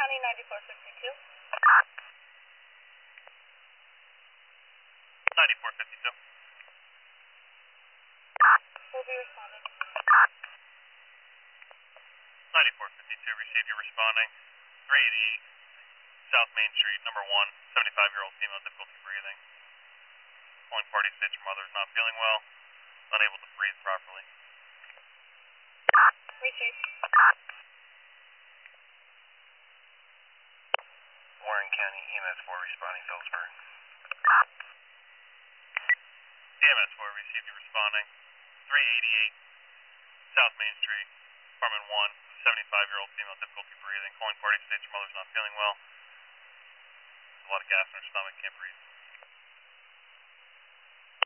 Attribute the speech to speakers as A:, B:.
A: County 9452.
B: 9452.
A: Will be responding.
B: 9452, received you responding. 388 South Main Street, number 1, 75-year-old female, difficulty breathing. Calling party states her mother is not feeling well, unable to breathe properly.
A: Received.
C: Warren County EMS 4 responding, Phillipsburg.
B: EMS 4 received you responding. 388 South Main Street, apartment 1, 75-year-old female, difficulty breathing. Calling party states her mother is not feeling well. There's a lot of gas in her stomach, can't breathe.